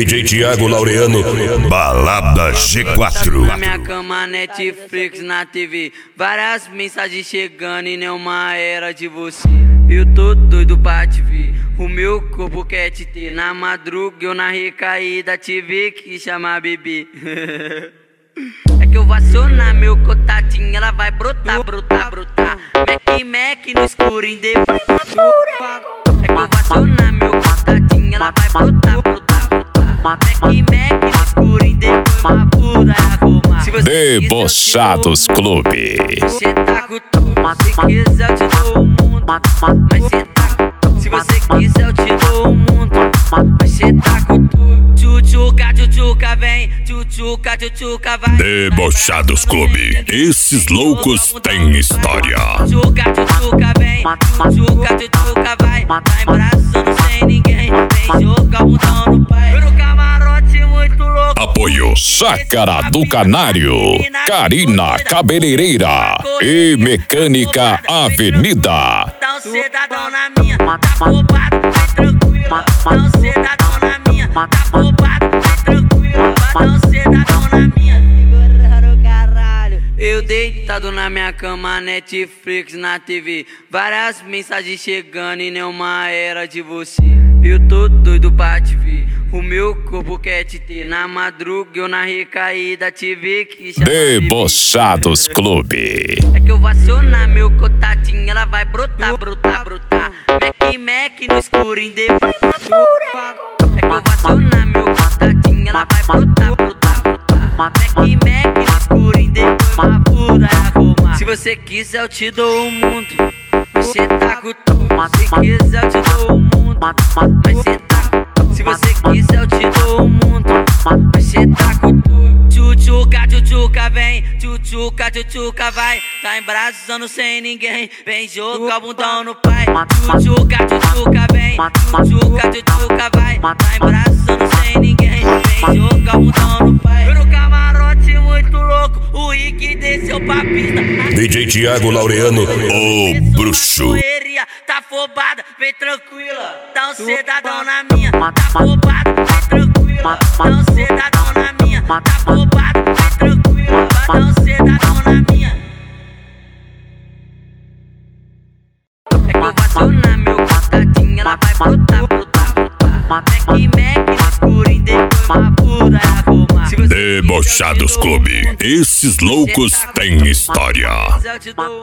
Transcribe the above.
DJ Thiago Laureano, Balada G4. Na minha cama, Netflix na TV, várias mensagens chegando e nenhuma era de você. Eu tô doido pra te ver, o meu corpo quer te ter. Na madruga eu na recaída tive que chamar bebê. É que eu vou acionar meu contatinho, ela vai brotar, brotar, brotar. Mac no escuro, em depois é que eu vou acionar meu contatinho, ela vai brotar, brotar, brotar. Mac no escuro, em depois uma puta arrumar. Debochados Clube. Você tá com tudo, se quiser eu te dou o mundo. Mas cê tá, se você quiser eu te dou o mundo. Mas cê tá com tudo. Tchutchuca, tchutchuca, vem. Tchutchuca, tchutchuca, vai. Debochados Clube. Esses loucos têm história. Tchutchuca, tchutchuca, vem. Tchutchuca, tchutchuca, vai. Tá embraçando sem ninguém. Vem jogar um bundão no pai. No camarote muito louco. Apoio Chácara do Canário, Karina Cabeleireira e Mecânica Avenida. Dá um cidadão na minha, tá roubado, vem tranquilo. Dá um cidadão na minha, tá roubado, vem tranquilo. Dá um cidadão na minha, segurando o caralho. Eu deitado na minha cama, Netflix na TV, várias mensagens chegando e nenhuma era de você. Eu tô doido pra te ver, o meu corpo quer te ter. Na madruga eu na recaída tive que chamar Debochados Clube. É que eu vou acionar meu contatinho, ela vai brotar, brotar, brotar. Mac no escuro, em depois é que eu vou acionar meu contatinho, ela vai brotar, brotar, brotar. Mac no escuro, em depois uma puta arrumar. Se você quiser eu te dou o mundo, você tá com tudo. Se quiser eu te dou o mundo, mas cê tá. Se você quiser eu te dou o mundo, mas cê tá com tudo. Tchutchuca, tchutchuca, vem. Tchutchuca, tchutchuca, vai. Tá embraçando sem ninguém. Vem jogar o bundão no pai. Tchutchuca, tchutchuca, vem. Tchutchuca, tchutchuca, vai. Tá embraçando sem ninguém. Vem jogar o bundão no pai. No camarote muito louco, o Rick desceu pra pista. DJ Thiago Laureano, o bruxo. Tá afobada, vem tranquila. Dá um cidadão na minha, tá afobada, vem tranquila. Dá um cidadão na minha, tá afobada, vem tranquila. Dá um cidadão na minha. É que eu vou acionar meu contatinho, ela vai brotar, brotar, brotar. Mac no escuro, em depois uma puta arrumar. Debochados Clube. Esses loucos têm história.